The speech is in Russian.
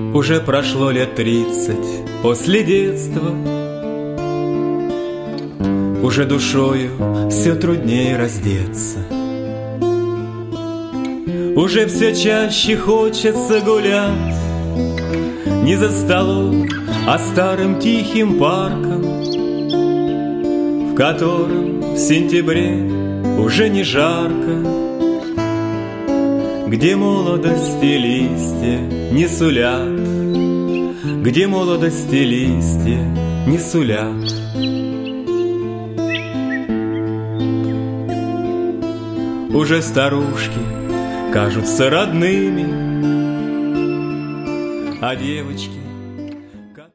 Уже прошло лет 30 после детства, уже душою все труднее раздеться, уже все чаще хочется гулять не за столом, а старым тихим парком, в котором в сентябре уже не жарко, где молодости листья не сулят, где молодости листья не сулят. Уже старушки кажутся родными, а девочки